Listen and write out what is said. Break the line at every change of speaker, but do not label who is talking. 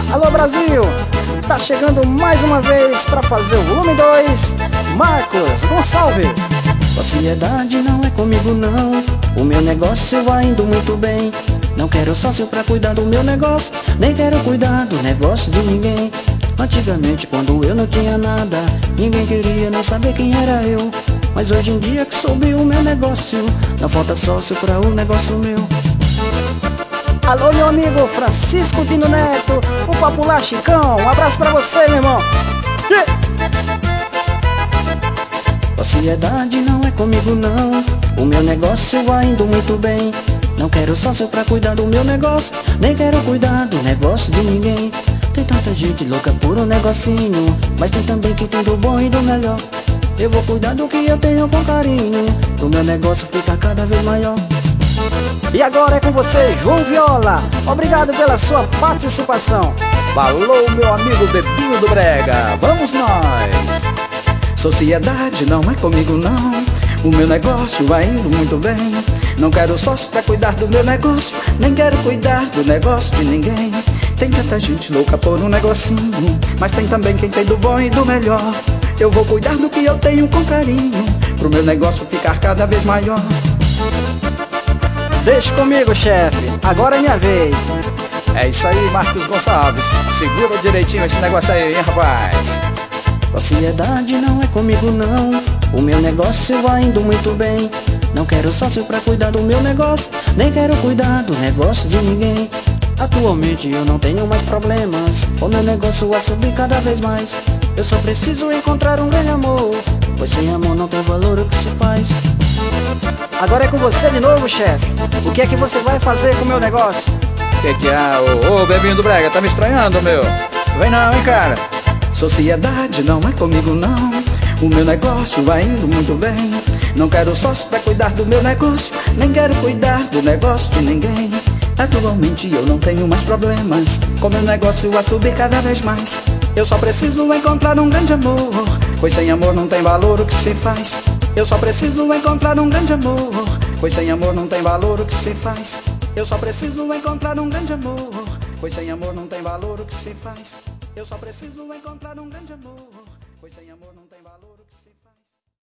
Alô Brasil, tá chegando mais uma vez pra fazer o volume 2, Marcos Gonçalves.
Sociedade não é comigo não, o meu negócio vai indo muito bem. Não quero sócio pra cuidar do meu negócio, nem quero cuidar do negócio de ninguém. Antigamente quando eu não tinha nada, ninguém queria nem saber quem era eu. Mas hoje em dia que soube o meu negócio, não falta sócio pra o negócio meu.
Alô meu amigo Francisco Dino Neto, o popular Chicão, um abraço pra você, meu irmão.
Sociedade não é comigo não, o meu negócio vai indo muito bem. Não quero sócio pra cuidar do meu negócio, nem quero cuidar do negócio de ninguém. Tem tanta gente louca por um negocinho, mas tem também quem tem do bom e do melhor. Eu vou cuidar do que eu tenho com carinho, pro meu negócio ficar cada vez maior.
E agora é com você, João Viola. Obrigado pela sua participação.
Falou, meu amigo Bebinho do Brega, vamos nós! Sociedade não é comigo não, o meu negócio vai indo muito bem. Não quero sócio pra cuidar do meu negócio, nem quero cuidar do negócio de ninguém. Tem tanta gente louca por um negocinho, mas tem também quem tem do bom e do melhor. Eu vou cuidar do que eu tenho com carinho, pro meu negócio ficar cada vez maior.
Deixa comigo, chefe, agora é minha vez.
É isso aí, Marcos Gonçalves, segura direitinho esse negócio aí, hein, rapaz?
Sociedade não é comigo não, o meu negócio vai indo muito bem. Não quero sócio pra cuidar do meu negócio, nem quero cuidar do negócio de ninguém. Atualmente eu não tenho mais problemas, o meu negócio vai subir cada vez mais. Eu só preciso encontrar um grande amor, pois sem amor não tem valor o que se faz.
Agora é com você de novo, chefe. O que é que você vai fazer com o meu negócio?
Que é? Ô, Bebinho do Brega, tá me estranhando, meu? Vem não, hein, cara? Sociedade não é comigo não, o meu negócio vai indo muito bem. Não quero sócio pra cuidar do meu negócio, nem quero cuidar do negócio de ninguém. Atualmente eu não tenho mais problemas, com meu negócio vai subir cada vez mais. Eu só preciso encontrar um grande amor, pois sem amor não tem valor o que se faz. Eu só preciso encontrar um grande amor, pois sem amor não tem valor o que se faz. Eu só preciso encontrar um grande amor, pois sem amor não tem valor o que se faz. Eu só preciso encontrar um grande amor, pois sem amor não